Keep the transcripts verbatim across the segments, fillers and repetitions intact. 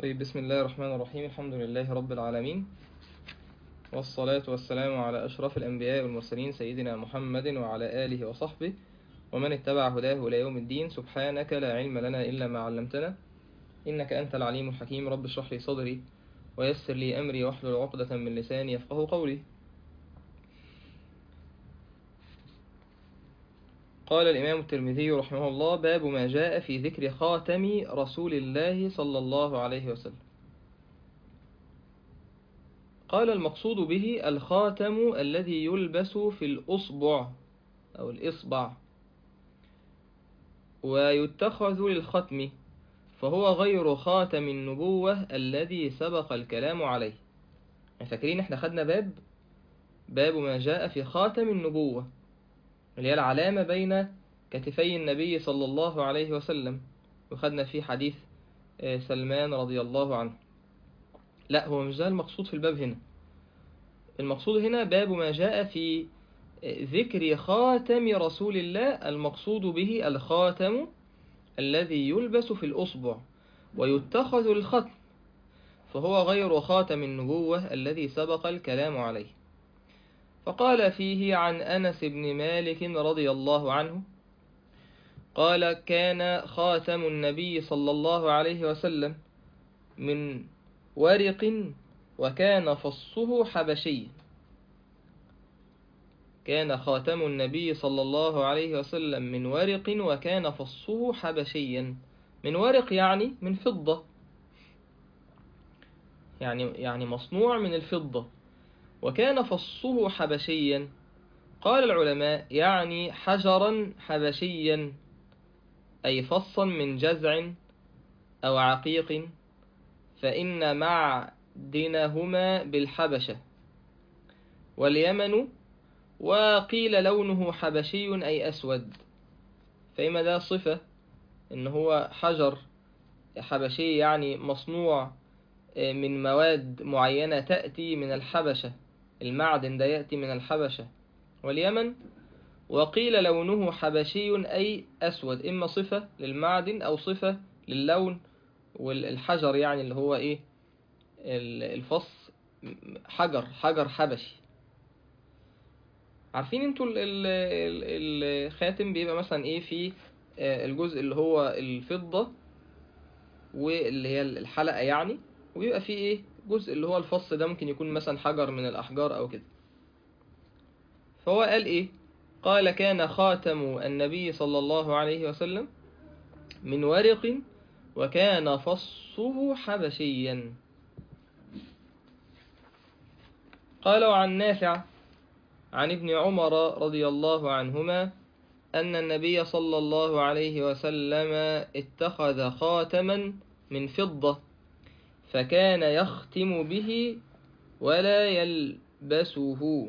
طيب، بسم الله الرحمن الرحيم. الحمد لله رب العالمين، والصلاة والسلام على أشرف الأنبياء والمرسلين سيدنا محمد وعلى آله وصحبه ومن اتبع هداه إلى يوم الدين. سبحانك لا علم لنا إلا ما علمتنا، إنك أنت العليم الحكيم. رب اشرح لي صدري ويسر لي أمري واحلل عقدة من لساني يفقه قولي. قال الإمام الترمذي رحمه الله: باب ما جاء في ذكر خاتم رسول الله صلى الله عليه وسلم. قال: المقصود به الخاتم الذي يلبس في الأصبع أو الإصبع، ويتخذ للختم، فهو غير خاتم النبوة الذي سبق الكلام عليه. فاكرين احنا خدنا باب باب ما جاء في خاتم النبوة، اللي هي العلامة بين كتفي النبي صلى الله عليه وسلم، وخدنا فيه حديث سلمان رضي الله عنه. لا، هو مش ده المقصود في الباب هنا. المقصود هنا باب ما جاء في ذكر خاتم رسول الله. المقصود به الخاتم الذي يلبس في الأصبع ويتخذ الختم، فهو غير خاتم النبوة الذي سبق الكلام عليه. فقال فيه عن أنس بن مالك رضي الله عنه قال: كان خاتم النبي صلى الله عليه وسلم من ورق وكان فصه حبشي. كان خاتم النبي صلى الله عليه وسلم من ورق وكان فصه حبشيا. من ورق يعني من فضة، يعني يعني مصنوع من الفضة. وكان فصه حبشيا، قال العلماء يعني حجرا حبشيا، أي فصا من جزع أو عقيق، فإن معدنهما بالحبشة واليمن. وقيل لونه حبشي أي أسود، فإما ده صفة إن هو حجر حبشي، يعني مصنوع من مواد معينة تأتي من الحبشة، المعدن ده يأتي من الحبشة واليمن. وقيل لونه حبشي أي أسود، إما صفة للمعدن أو صفة للون. والحجر يعني اللي هو إيه الفص، حجر حجر حبشي. عارفين انتوا الخاتم بيبقى مثلا ايه في الجزء اللي هو الفضة واللي هي الحلقة يعني، وبيبقى فيه ايه جزء اللي هو الفص ده ممكن يكون مثلا حجر من الأحجار أو كده. فهو قال ايه؟ قال: كان خاتم النبي صلى الله عليه وسلم من ورق وكان فصه حبشيا. قال: عن نافع عن ابن عمر رضي الله عنهما أن النبي صلى الله عليه وسلم اتخذ خاتما من فضة فكان يختم به ولا يلبسه.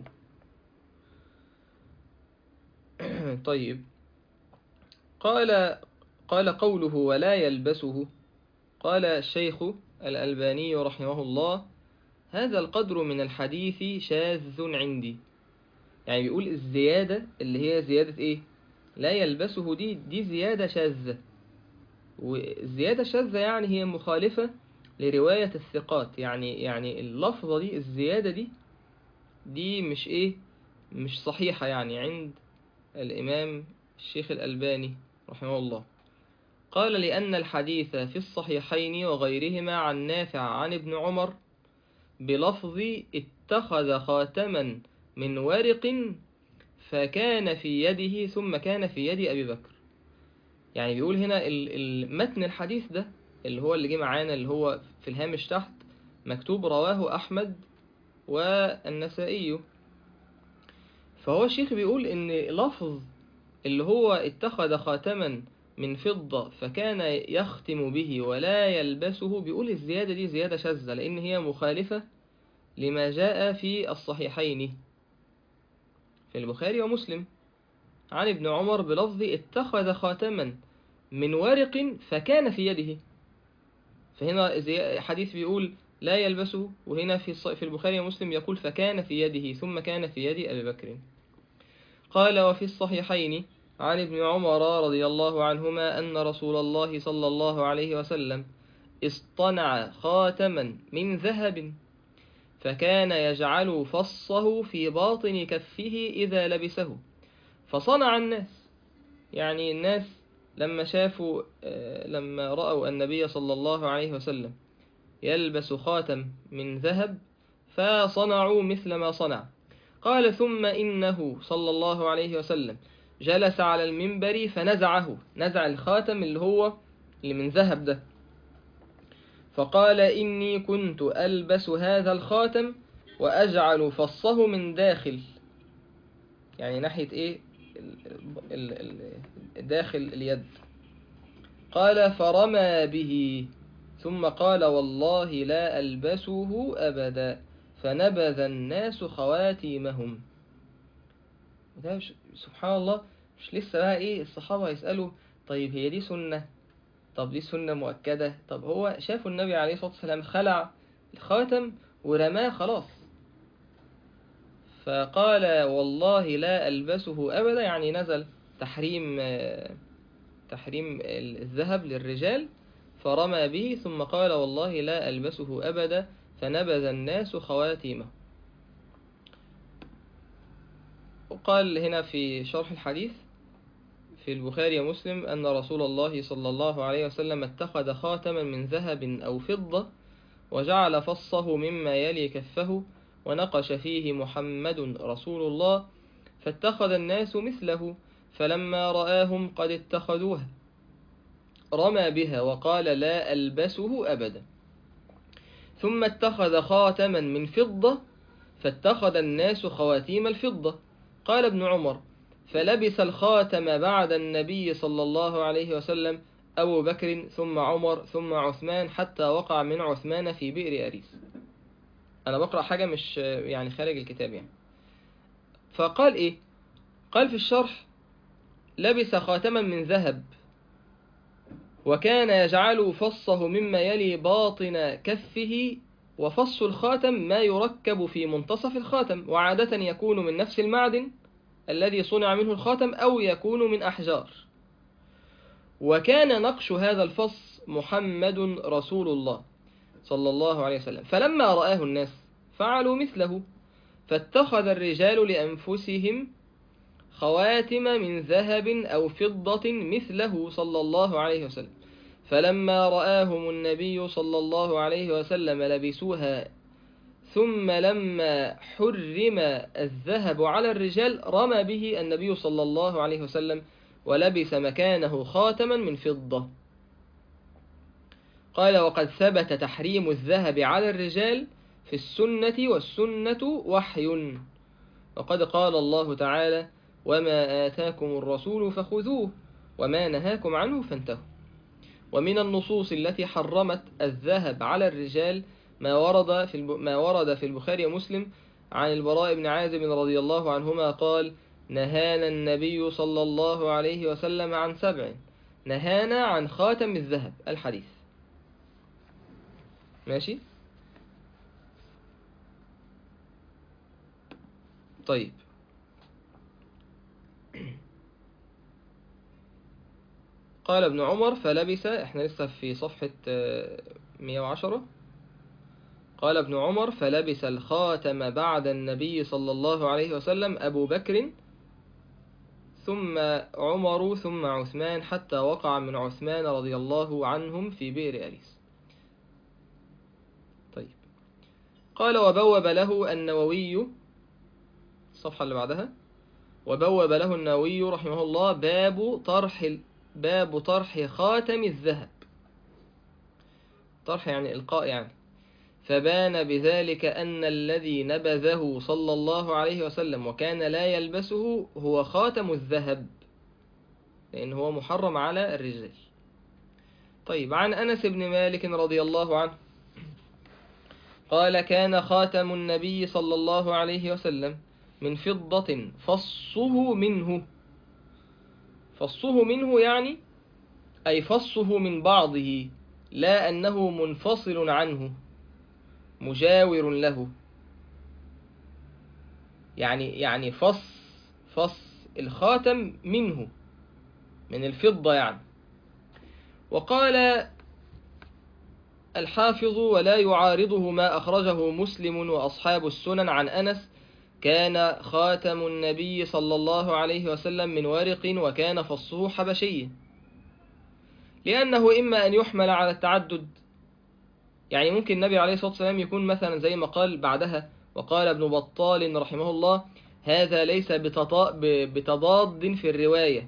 طيب، قال قال قوله ولا يلبسه، قال الشيخ الألباني رحمه الله: هذا القدر من الحديث شاذ عندي. يعني بيقول الزيادة اللي هي زيادة ايه لا يلبسه، دي دي زيادة شاذة. والزيادة شاذة يعني هي مخالفة لرواية الثقات. يعني يعني اللفظة دي، الزيادة دي دي مش ايه مش صحيحة يعني عند الإمام الشيخ الألباني رحمه الله. قال: لأن الحديث في الصحيحين وغيرهما عن نافع عن ابن عمر بلفظ اتخذ خاتما من ورق فكان في يده ثم كان في يد أبي بكر. يعني بيقول هنا المتن الحديث ده اللي هو اللي جه معانا، اللي هو في الهامش تحت مكتوب رواه أحمد والنسائي. فهو الشيخ بيقول إن لفظ اللي هو اتخذ خاتما من فضة فكان يختم به ولا يلبسه، بيقول الزيادة دي زيادة شاذة لأن هي مخالفة لما جاء في الصحيحين في البخاري ومسلم عن ابن عمر بلفظ اتخذ خاتما من ورق فكان في يده. فهنا حديث بيقول لا يلبسه، وهنا في في البخاري ومسلم يقول فكان في يده ثم كان في يد أبي بكر. قال: وفي الصحيحين عن ابن عمر رضي الله عنهما أن رسول الله صلى الله عليه وسلم اصطنع خاتما من ذهب فكان يجعل فصه في باطن كفه إذا لبسه فصنع الناس. يعني الناس لما شافوا لما رأوا النبي صلى الله عليه وسلم يلبس خاتم من ذهب فصنعوا مثل ما صنع. قال ثم إنه صلى الله عليه وسلم جلس على المنبر فنزعه، نزع الخاتم اللي هو اللي من ذهب ده، فقال إني كنت ألبس هذا الخاتم وأجعل فصه من داخل، يعني ناحية إيه داخل اليد. قال فرمى به ثم قال والله لا ألبسه أبدا فنبذ الناس خواتيمهم. وده سبحان الله، مش لسه بقى إيه الصحابة يسألوا طيب هي دي سنة؟ طب دي سنة مؤكدة؟ طب هو شافوا النبي عليه الصلاة والسلام خلع الخاتم ورماه خلاص، فقال والله لا ألبسه أبدا، يعني نزل تحريم تحريم الذهب للرجال، فرمى به ثم قال والله لا ألبسه أبدا فنبذ الناس خواتيمه. وقال هنا في شرح الحديث في البخاري ومسلم أن رسول الله صلى الله عليه وسلم اتخذ خاتما من ذهب أو فضة وجعل فصه مما يلي كفه ونقش فيه محمد رسول الله فاتخذ الناس مثله فلما رآهم قد اتخذوها رمى بها وقال لا ألبسه أبدا. ثم اتخذ خاتما من فضة فاتخذ الناس خواتيم الفضة. قال ابن عمر فلبس الخاتم بعد النبي صلى الله عليه وسلم أبو بكر ثم عمر ثم عثمان حتى وقع من عثمان في بئر أريس. أنا بقرأ حاجة مش يعني خارج الكتاب يعني. فقال إيه؟ قال في الشرح لبس خاتما من ذهب وكان يجعل فصه مما يلي باطن كفه، وفص الخاتم ما يركب في منتصف الخاتم، وعادة يكون من نفس المعدن الذي صنع منه الخاتم أو يكون من أحجار. وكان نقش هذا الفص محمد رسول الله صلى الله عليه وسلم فلما رآه الناس فعلوا مثله فاتخذ الرجال لأنفسهم خواتم من ذهب أو فضة مثله صلى الله عليه وسلم فلما رآهم النبي صلى الله عليه وسلم لبسوها ثم لما حرم الذهب على الرجال رمى به النبي صلى الله عليه وسلم ولبس مكانه خاتما من فضة. قال وقد ثبت تحريم الذهب على الرجال في السنة والسنة وحي، وقد قال الله تعالى وما آتاكم الرسول فخذوه وما نهاكم عنه فانتهوا. ومن النصوص التي حرمت الذهب على الرجال ما ورد في ما ورد في البخاري ومسلم عن البراء بن عازب رضي الله عنهما قال نهانا النبي صلى الله عليه وسلم عن سبع، نهانا عن خاتم الذهب. الحديث ماشي. طيب قال ابن عمر فلبس، احنا لسه في صفحة مئة وعشرة. قال ابن عمر فلبس الخاتم بعد النبي صلى الله عليه وسلم أبو بكر ثم عمر ثم عثمان حتى وقع من عثمان رضي الله عنهم في بئر أريس. طيب قال وبوب له النووي، الصفحة اللي بعدها، وبوب له النووي رحمه الله باب طرح باب طرح خاتم الذهب، طرح يعني إلقاء يعني، فبان بذلك أن الذي نبذه صلى الله عليه وسلم وكان لا يلبسه هو خاتم الذهب، لأن هو محرم على الرجال. طيب عن أنس بن مالك رضي الله عنه قال كان خاتم النبي صلى الله عليه وسلم من فضة فصه منه، فصه منه يعني أي فصه من بعضه لا أنه منفصل عنه مجاور له، يعني يعني فص فص الخاتم منه من الفضة يعني. وقال الحافظ ولا يعارضه ما أخرجه مسلم وأصحاب السنن عن أنس: كان خاتم النبي صلى الله عليه وسلم من ورق وكان فصه حبشي، لأنه إما أن يحمل على التعدد، يعني ممكن النبي عليه الصلاة والسلام يكون مثلا زي ما قال بعدها، وقال ابن بطال رحمه الله: هذا ليس بتضاد في الرواية،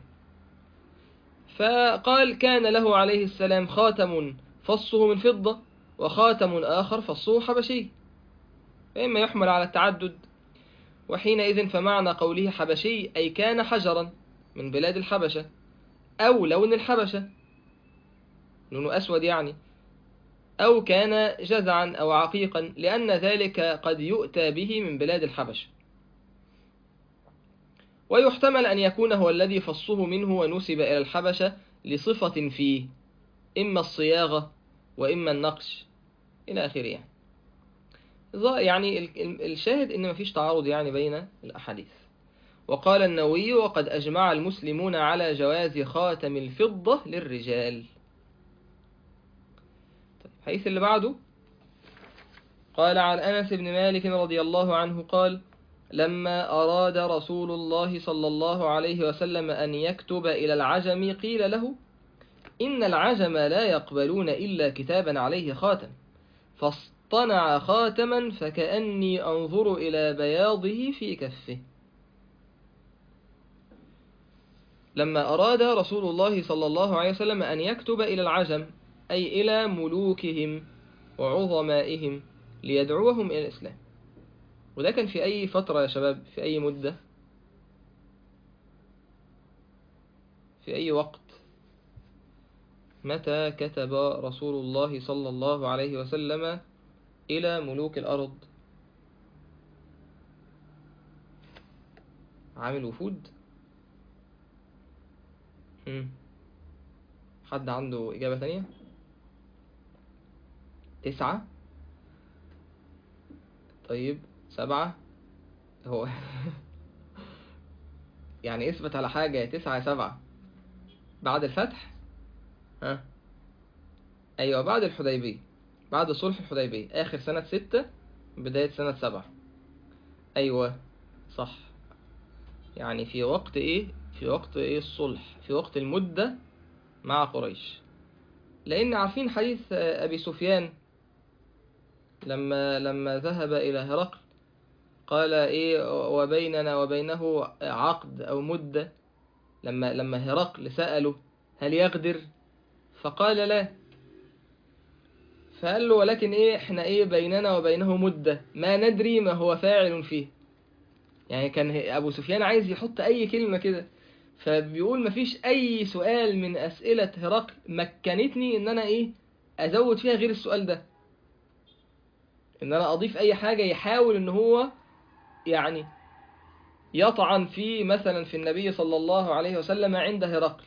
فقال كان له عليه السلام خاتم فصه من فضة وخاتم آخر فصه حبشي، فإما يحمل على التعدد، وحينئذ فمعنى قوله حبشي أي كان حجرا من بلاد الحبشة، أو لون الحبشة لونه أسود يعني، أو كان جزعا أو عقيقا، لأن ذلك قد يؤتى به من بلاد الحبشة. ويحتمل أن يكون هو الذي فصه منه ونسب إلى الحبشة لصفة فيه، إما الصياغة وإما النقش إلى آخره يعني. يعني الشاهد إن مفيش تعارض يعني بين الأحاديث. وقال النووي: وقد أجمع المسلمون على جواز خاتم الفضة للرجال. الحديث اللي بعده قال: عن أنس بن مالك رضي الله عنه قال: لما أراد رسول الله صلى الله عليه وسلم أن يكتب إلى العجم قيل له: إن العجم لا يقبلون إلا كتابا عليه خاتم، فاصطنع خاتما فكأني أنظر إلى بياضه في كفه. لما أراد رسول الله صلى الله عليه وسلم أن يكتب إلى العجم، أي إلى ملوكهم وعظمائهم، ليدعوهم إلى الإسلام. وده كان في أي فترة يا شباب؟ في أي مدة؟ في أي وقت؟ متى كتب رسول الله صلى الله عليه وسلم إلى ملوك الأرض؟ عامل وفود؟ مم. حد عنده إجابة تانية؟ تسعة؟ طيب سبعة؟ هو يعني اثبت على حاجة، يا تسعة يا سبعة. بعد الفتح؟ ها؟ أيوة بعد الحديبية، بعد صلح الحديبية، آخر سنة ستة بداية سنة سبعة. أيوة صح، يعني في وقت إيه؟ في وقت إيه الصلح؟ في وقت المدة مع قريش. لأن عارفين حديث أبي سفيان لما لما ذهب إلى هرقل قال إيه: وبيننا وبينه عقد أو مدة. لما لما هرقل سأله هل يغدر، فقال لا، فقال له: ولكن إيه إحنا إيه بيننا وبينه مدة ما ندري ما هو فاعل فيه. يعني كان أبو سفيان عايز يحط أي كلمة كده، فبيقول مفيش أي سؤال من أسئلة هرقل مكنتني إن أنا إيه أزود فيها غير السؤال ده، إن أنا أضيف أي حاجة يحاول إن هو يعني يطعن في مثلا في النبي صلى الله عليه وسلم عند هرقل.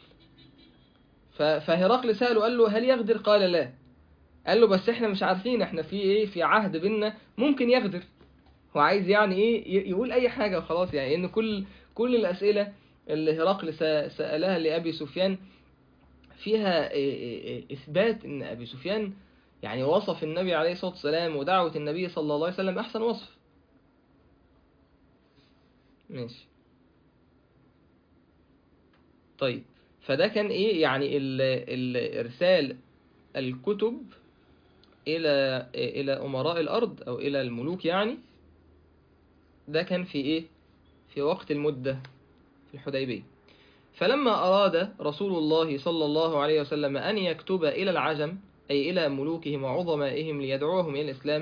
فهرقل سأله قال له: هل يغدر؟ قال لا. قال له: بس احنا مش عارفين، احنا في ايه، في عهد بيننا ممكن يغدر. هو عايز يعني ايه يقول اي حاجة وخلاص، يعني ان كل كل الاسئلة اللي هرقل سألها لأبي سفيان فيها اثبات ان ابي سفيان يعني وصف النبي عليه الصلاة والسلام ودعوة النبي صلى الله عليه وسلم احسن وصف. ماشي طيب. فده كان ايه يعني ال ال ارسال الكتب الى الى امراء الارض او الى الملوك يعني، ده كان في ايه في وقت المدة في الحديبية. فلما اراد رسول الله صلى الله عليه وسلم ان يكتب الى العجم اي الى ملوكهم وعظمائهم ليدعوهم الى الاسلام،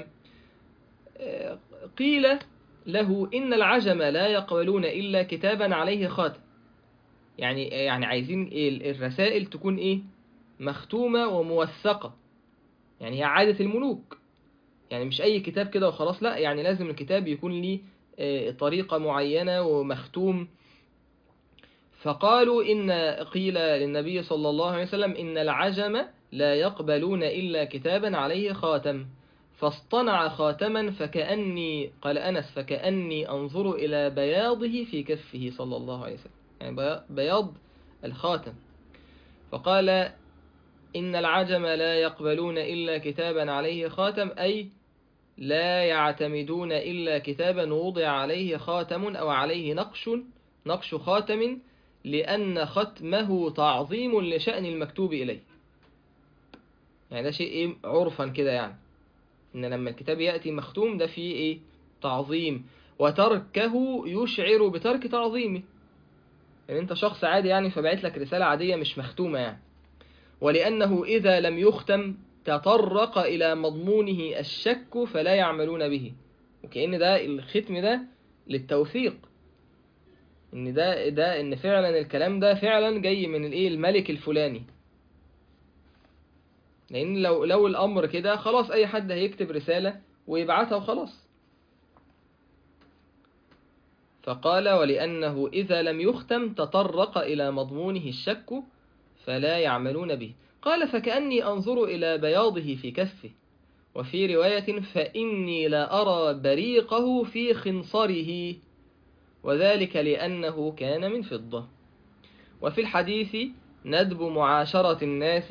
قيل له: ان العجم لا يقبلون الا كتابا عليه خاتم. يعني يعني عايزين إيه الرسائل تكون ايه مختومة وموثقة، يعني هي عادة الملوك، يعني مش أي كتاب كده وخلاص، لا، يعني لازم الكتاب يكون ليه طريقة معينة ومختوم. فقالوا إن قيل للنبي صلى الله عليه وسلم: إن العجم لا يقبلون إلا كتابا عليه خاتم، فاصطنع خاتما فكأني، قال أنس: فكأني أنظر إلى بياضه في كفه صلى الله عليه وسلم، يعني بياض الخاتم. فقال إن العجم لا يقبلون إلا كتابا عليه خاتم، أي لا يعتمدون إلا كتابا وضع عليه خاتم أو عليه نقش نقش خاتم، لأن ختمه تعظيم لشأن المكتوب إليه. يعني ده شيء إيه عرفا كده، يعني إن لما الكتاب يأتي مختوم ده فيه إيه تعظيم، وتركه يشعر بترك تعظيمه. يعني أنت شخص عادي يعني، فبعت لك رسالة عادية مش مختومة يعني. ولأنه إذا لم يختم تطرق إلى مضمونه الشك فلا يعملون به. وكأن ده الختم ده للتوثيق، إن ده ده إن فعلا الكلام ده فعلا جاي من الإيه الملك الفلاني. لأن لو لو الأمر كده خلاص أي حد هيكتب رسالة ويبعتها وخلاص. فقال ولأنه إذا لم يختم تطرق إلى مضمونه الشك فلا يعملون به. قال فكأني أنظر إلى بياضه في كفه، وفي رواية فإني لا أرى بريقه في خنصره، وذلك لأنه كان من فضة. وفي الحديث ندب معاشرة الناس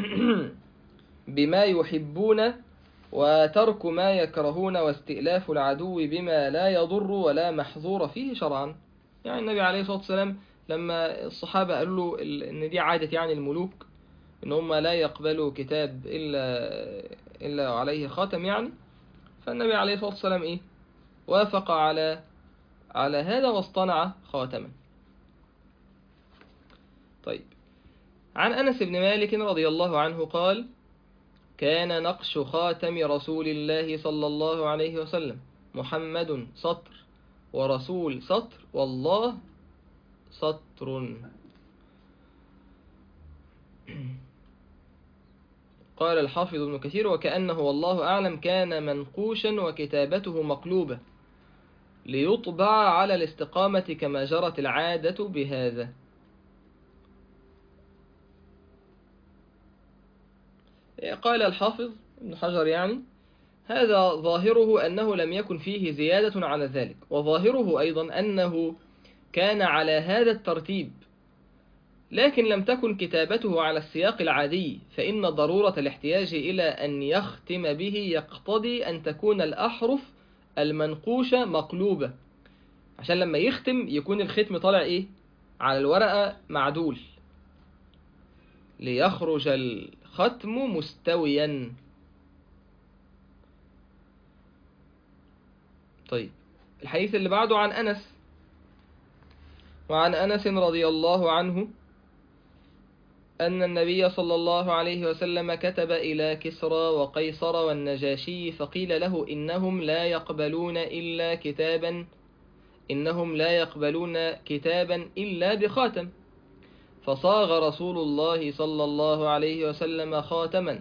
بما يحبون وترك ما يكرهون واستئلاف العدو بما لا يضر ولا محظور فيه شرعا. يعني النبي عليه الصلاة والسلام لما الصحابة قالوا له إن دي عادة يعني الملوك، إن هم لا يقبلوا كتاب إلا إلا عليه خاتم يعني، فالنبي عليه الصلاة والسلام إيه وافق على على هذا واصطنع خاتما. طيب، عن أنس بن مالك رضي الله عنه قال: كان نقش خاتم رسول الله صلى الله عليه وسلم: محمد سطر ورسول سطر والله سطر. قال الحافظ ابن كثير: وكأنه والله أعلم كان منقوشا وكتابته مقلوبة ليطبع على الاستقامة كما جرت العادة بهذا. قال الحافظ ابن حجر يعني: هذا ظاهره أنه لم يكن فيه زيادة على ذلك، وظاهره أيضا أنه كان على هذا الترتيب، لكن لم تكن كتابته على السياق العادي، فإن ضرورة الاحتياج إلى أن يختم به يقتضي أن تكون الأحرف المنقوشة مقلوبة، عشان لما يختم يكون الختم طالع إيه على الورقة معدول، ليخرج الختم مستويا. طيب، الحديث اللي بعده عن أنس: وعن أنس رضي الله عنه أن النبي صلى الله عليه وسلم كتب إلى كسرى وقيصر والنجاشي فقيل له: إنهم لا يقبلون إلا كتابا إنهم لا يقبلون كتابا إلا بخاتم، فصاغ رسول الله صلى الله عليه وسلم خاتما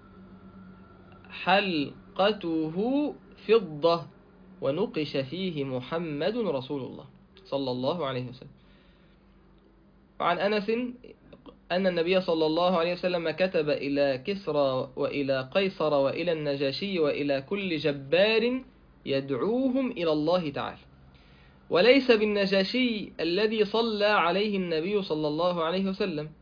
حلقته فضة ونقش فيه محمد رسول الله صلى الله عليه وسلم. وعن أنس أن النبي صلى الله عليه وسلم كتب إلى كسرى وإلى قيصر وإلى النجاشي وإلى كل جبار يدعوهم إلى الله تعالى، وليس بالنجاشي الذي صلى عليه النبي صلى الله عليه وسلم،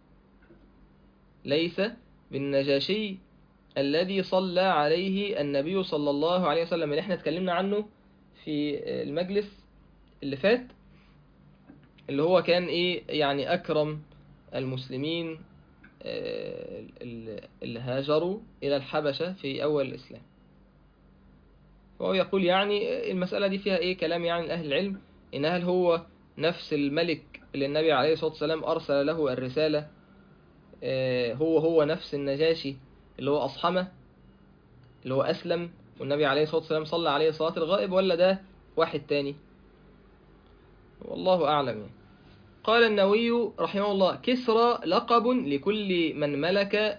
ليس بالنجاشي الذي صلى عليه النبي صلى الله عليه وسلم اللي احنا اتكلمنا عنه في المجلس اللي فات، اللي هو كان ايه يعني أكرم المسلمين اللي هاجروا إلى الحبشة في أول الإسلام. وهو يقول يعني المسألة دي فيها إيه كلام يعني أهل العلم، إن هل هو نفس الملك اللي النبي عليه الصلاة والسلام أرسل له الرسالة هو هو نفس النجاشي اللي هو أصحمه اللي هو أسلم والنبي عليه الصلاة والسلام صلى عليه صلاة الغائب، ولا ده واحد تاني؟ والله أعلم يعني. قال النووي رحمه الله: كسرى لقب لكل من ملك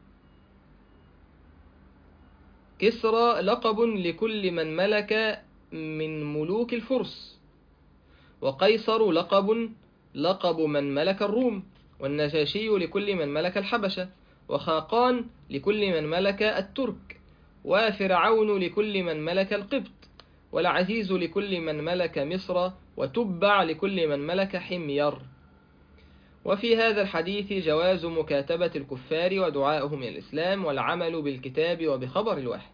كسرى لقب لكل من ملك من ملوك الفرس، وقيصر لقب لقب من ملك الروم، والنجاشي لكل من ملك الحبشة، وخاقان لكل من ملك الترك، وفرعون لكل من ملك القبط، والعزيز لكل من ملك مصر، وتبع لكل من ملك حمير. وفي هذا الحديث جواز مكاتبة الكفار ودعائهم إلى الإسلام والعمل بالكتاب وبخبر الواحد.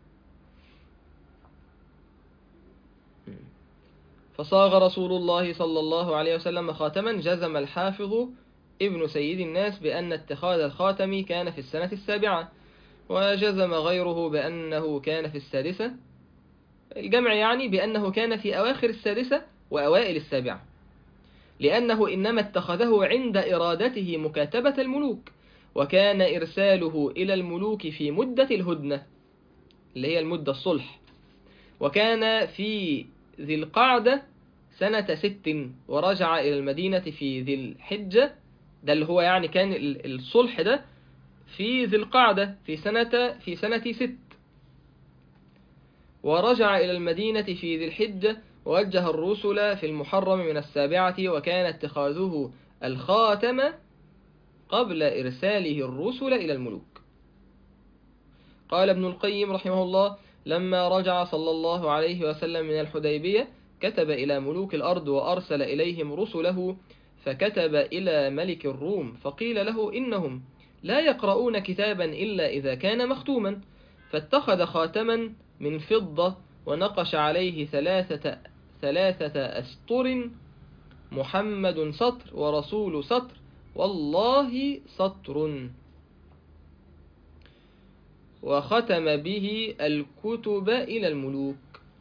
فصاغ رسول الله صلى الله عليه وسلم خاتما. جزم الحافظ ابن سيد الناس بأن اتخاذ الخاتم كان في السنة السابعة، وجزم غيره بأنه كان في السادسة، الجمع يعني بأنه كان في أواخر السادسة وأوائل السابعة، لأنه إنما اتخذه عند إرادته مكاتبة الملوك، وكان إرساله إلى الملوك في مدة الهدنة اللي هي المدة الصلح، وكان في ذي القعدة سنة ست، ورجع إلى المدينة في ذي الحجة، ده اللي هو يعني كان الصلح ده في ذي القعدة في سنة في سنة ست، ورجع إلى المدينة في ذي الحجة، ووجه الرسل في المحرم من السابعة، وكان اتخاذه الخاتم قبل إرساله الرسل إلى الملوك. قال ابن القيم رحمه الله: لما رجع صلى الله عليه وسلم من الحديبية كتب إلى ملوك الأرض وأرسل إليهم رسله، فكتب إلى ملك الروم فقيل له إنهم لا يقرؤون كتابا إلا إذا كان مختوما، فاتخذ خاتما من فضة ونقش عليه ثلاثة, ثلاثة أسطر: محمد سطر ورسول سطر والله سطر، وختم به الكتب إلى الملوك،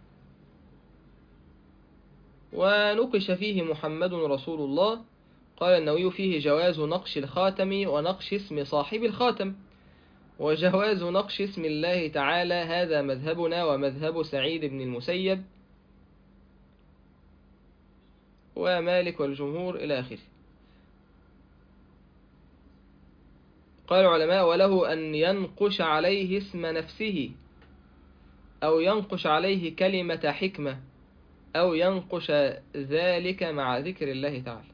ونقش فيه محمد رسول الله. قال النووي: فيه جواز نقش الخاتم ونقش اسم صاحب الخاتم، وجواز نقش اسم الله تعالى، هذا مذهبنا ومذهب سعيد بن المسيب ومالك والجمهور إلى آخره. قال العلماء: وله أن ينقش عليه اسم نفسه، أو ينقش عليه كلمة حكمة، أو ينقش ذلك مع ذكر الله تعالى.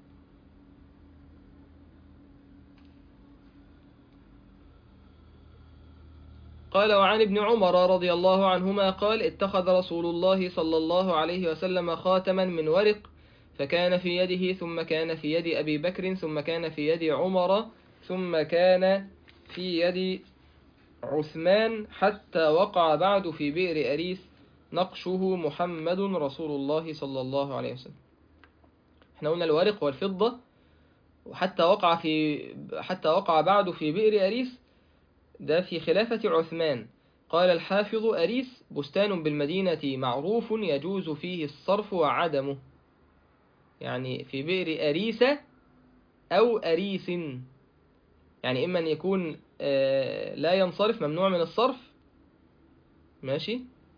قال: وعن ابن عمر رضي الله عنهما قال: اتخذ رسول الله صلى الله عليه وسلم خاتما من ورق، فكان في يده، ثم كان في يد أبي بكر، ثم كان في يد عمر، ثم كان في يد عثمان، حتى وقع بعد في بئر أريس، نقشه محمد رسول الله صلى الله عليه وسلم. احنا قلنا الورق والفضة، وحتى وقع في حتى وقع بعد في بئر أريس، ده في خلافة عثمان. قال الحافظ: أريس بستان بالمدينة معروف يجوز فيه الصرف وعدمه، يعني في بئر أريس أو أريس، يعني إما أن يكون لا ينصرف، ممنوع من الصرف، ماشي،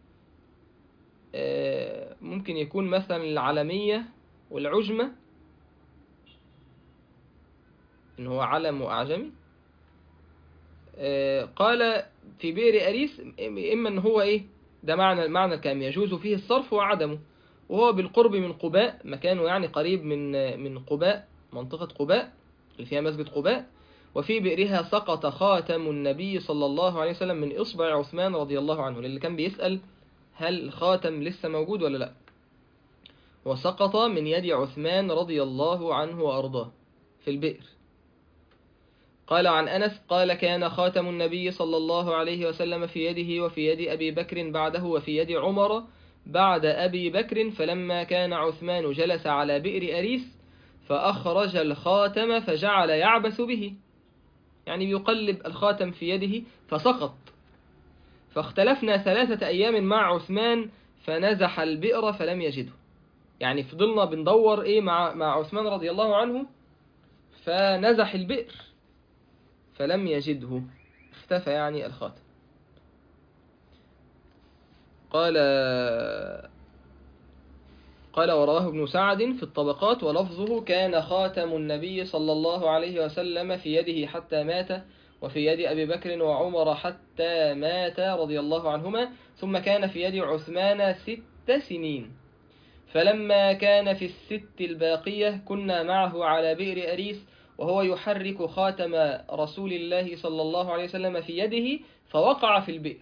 ممكن يكون مثلا العلمية والعجمة، إن هو علم وأعجمي. قال في بئر أريس إما أن هو إيه، ده معنى المعنى الكامل، يجوز فيه الصرف وعدمه، وهو بالقرب من قباء، مكانه يعني قريب من من قباء، منطقة قباء اللي فيها مسجد قباء. وفي بئرها سقط خاتم النبي صلى الله عليه وسلم من إصبع عثمان رضي الله عنه، اللي كان بيسأل هل الخاتم لسه موجود ولا لا، وسقط من يد عثمان رضي الله عنه وأرضاه في البئر. قال عن أنس قال: كان خاتم النبي صلى الله عليه وسلم في يده وفي يد أبي بكر بعده وفي يد عمر بعد أبي بكر، فلما كان عثمان جلس على بئر أريس فأخرج الخاتم فجعل يعبث به، يعني بيقلب الخاتم في يده فسقط، فاختلفنا ثلاثة أيام مع عثمان فنزح البئر فلم يجده، يعني فضلنا بندور إيه مع مع عثمان رضي الله عنه، فنزح البئر فلم يجده، اختفى يعني الخاتم. قال قال ورواه ابن سعد في الطبقات ولفظه: كان خاتم النبي صلى الله عليه وسلم في يده حتى مات، وفي يد أبي بكر وعمر حتى مات رضي الله عنهما، ثم كان في يد عثمان ست سنين، فلما كان في الست الباقية كنا معه على بئر أريس وهو يحرك خاتم رسول الله صلى الله عليه وسلم في يده فوقع في البئر،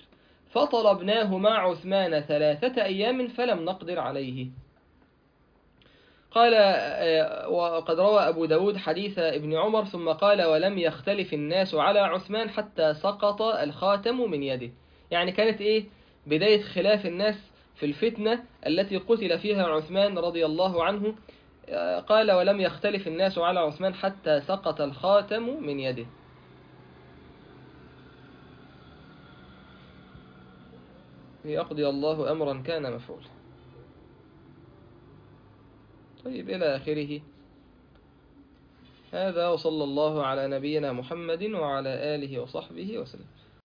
فطلبناه مع عثمان ثلاثة أيام فلم نقدر عليه. قال آه، وقد روى أبو داود حديث ابن عمر ثم قال ولم يختلف الناس على عثمان حتى سقط الخاتم من يده. يعني كانت إيه بداية خلاف الناس في الفتنة التي قتل فيها عثمان رضي الله عنه. آه، قال ولم يختلف الناس على عثمان حتى سقط الخاتم من يده. ليقضي الله أمرا كان مفعولا. طيب إلى آخره. هذا وصلى الله على نبينا محمد وعلى آله وصحبه وسلم.